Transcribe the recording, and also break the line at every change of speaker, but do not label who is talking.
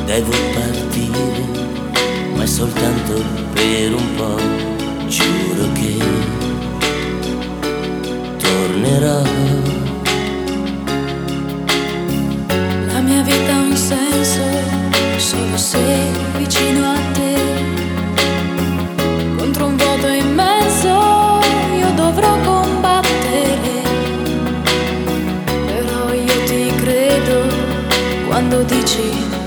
Devo partire, ma è soltanto per un po'. Giuro che tornerò.
La mia vita ha un senso solo se vicino a te. Contro un vuoto immenso io dovrò combattere. Però io ti credo quando dici